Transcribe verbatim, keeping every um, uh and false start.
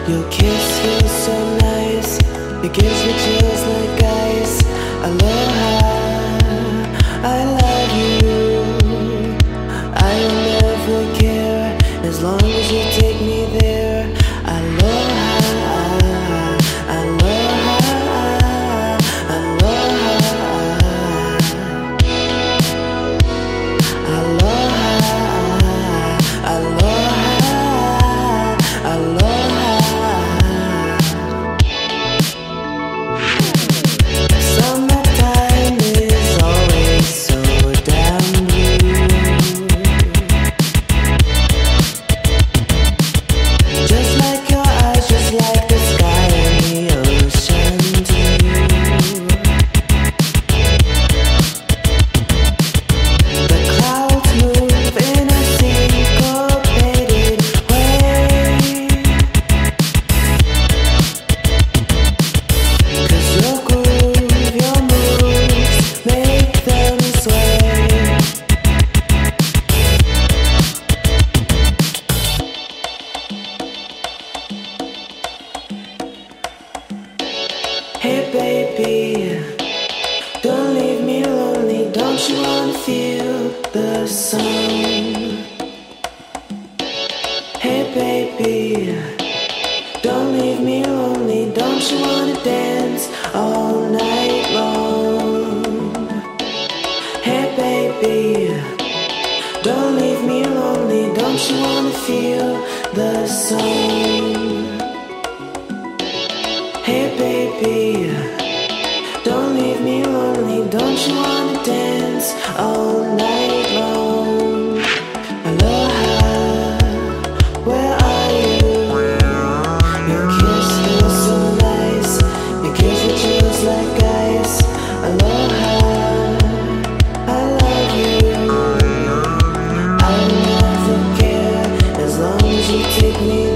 Your kiss feels so nice. It gives me chills like ice. Aloha, I love you. I will never care as long as you take me there. Aloha, aloha, aloha, aloha, aloha, aloha. Summertime is always so damn blue. Just like your eyes, just like the sky and the ocean too. The clouds move in a syncopated way. 'Cause your groove, your moves make them sway. Hey baby, don't leave me lonely. Don't you wanna feel the sun? Hey baby, don't leave me lonely. Don't you wanna dance all night long? Hey baby, don't leave me lonely. Don't you wanna feel the sun? Hey baby, don't leave me lonely. Don't you wanna dance all night long? Aloha, where are you? Your kiss feels so nice. It gives me chills like ice. Aloha, I love you. I'll never care as long as you take me